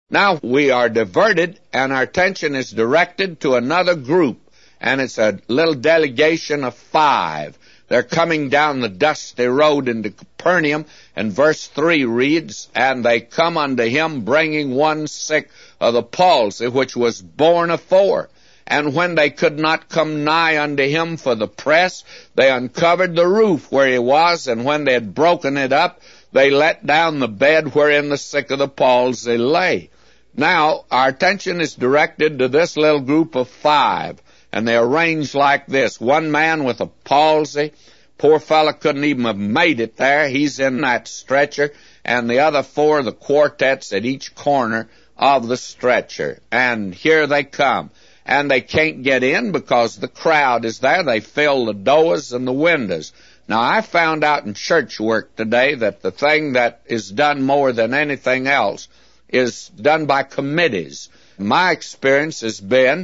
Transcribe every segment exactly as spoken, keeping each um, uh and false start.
Now we are diverted, and our attention is directed to another group, and it's a little delegation of five. They're coming down the dusty road into Capernaum, and verse three reads, "And they come unto him, bringing one sick of the palsy, which was born afore. And when they could not come nigh unto him for the press, they uncovered the roof where he was, and when they had broken it up, they let down the bed wherein the sick of the palsy lay." Now, our attention is directed to this little group of five, and they're arranged like this. One man with a palsy, poor fellow couldn't even have made it there. He's in that stretcher, and the other four, the quartets at each corner of the stretcher. And here they come. And they can't get in because the crowd is there. They fill the doors and the windows. Now, I found out in church work today that the thing that is done more than anything else is done by committees. My experience has been,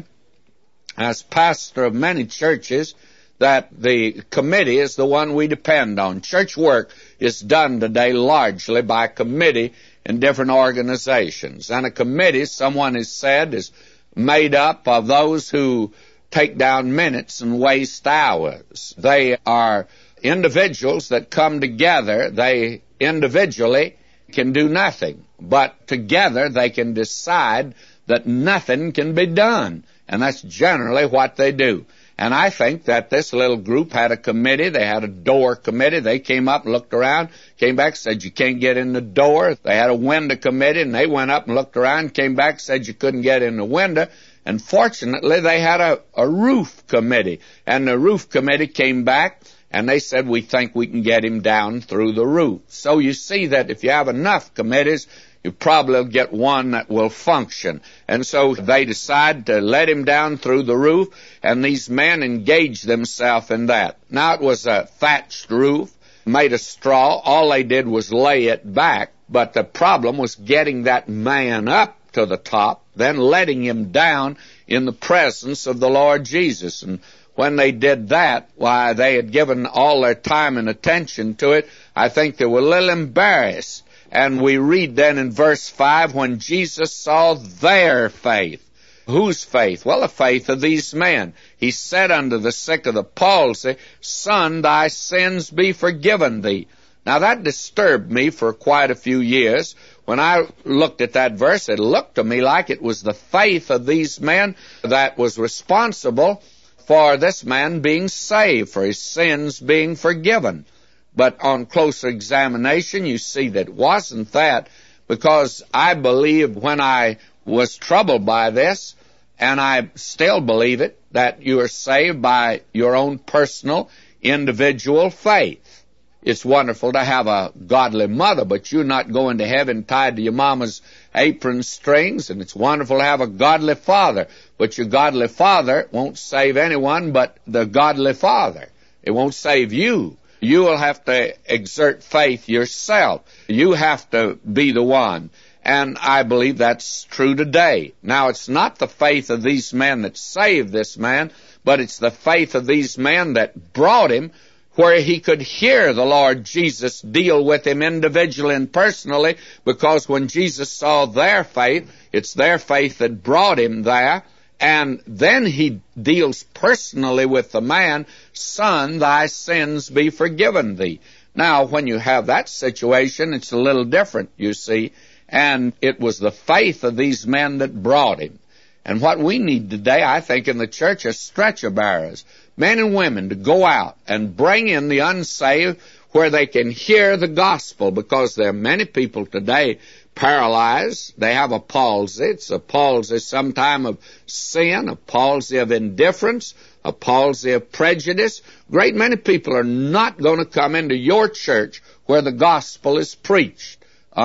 as pastor of many churches, that the committee is the one we depend on. Church work is done today largely by a committee in different organizations. And a committee, someone has said, is made up of those who take down minutes and waste hours. They are individuals that come together. They individually can do nothing, but together they can decide that nothing can be done, and that's generally what they do. And I think that this little group had a committee. They had a door committee. They came up and looked around, came back, said you can't get in the door. They had a window committee, and they went up and looked around, came back, said you couldn't get in the window. And fortunately, they had a, a roof committee, and the roof committee came back, and they said, we think we can get him down through the roof. So you see that if you have enough committees, you probably will get one that will function. And so they decide to let him down through the roof, and these men engaged themselves in that. Now, it was a thatched roof, made of straw. All they did was lay it back, but the problem was getting that man up to the top, then letting him down in the presence of the Lord Jesus. And when they did that, why, they had given all their time and attention to it. I think they were a little embarrassed. And we read then in verse five, when Jesus saw their faith. Whose faith? Well, the faith of these men. He said unto the sick of the palsy, Son, thy sins be forgiven thee. Now, that disturbed me for quite a few years. When I looked at that verse, it looked to me like it was the faith of these men that was responsible for this man being saved, for his sins being forgiven. But on closer examination, you see that it wasn't that, because I believe when I was troubled by this, and I still believe it, that you are saved by your own personal, individual faith. It's wonderful to have a godly mother, but you're not going to heaven tied to your mama's apron strings, and it's wonderful to have a godly father, but your godly father won't save anyone but the godly father. It won't save you. You will have to exert faith yourself. You have to be the one. And I believe that's true today. Now, it's not the faith of these men that saved this man, but it's the faith of these men that brought him where he could hear the Lord Jesus deal with him individually and personally, because when Jesus saw their faith, it's their faith that brought him there. And then he deals personally with the man, Son, thy sins be forgiven thee. Now, when you have that situation, it's a little different, you see. And it was the faith of these men that brought him. And what we need today, I think, in the church are stretcher bearers, men and women, to go out and bring in the unsaved where they can hear the gospel, because there are many people today paralyzed. They have a palsy. It's a palsy sometime of sin, a palsy of indifference, a palsy of prejudice. Great many people are not going to come into your church where the gospel is preached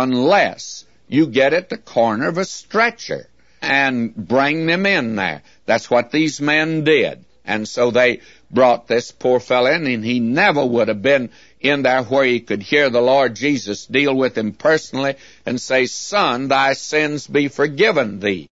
unless you get at the corner of a stretcher and bring them in there. That's what these men did. And so they brought this poor fellow in, and he never would have been in there where he could hear the Lord Jesus deal with him personally and say, Son, thy sins be forgiven thee.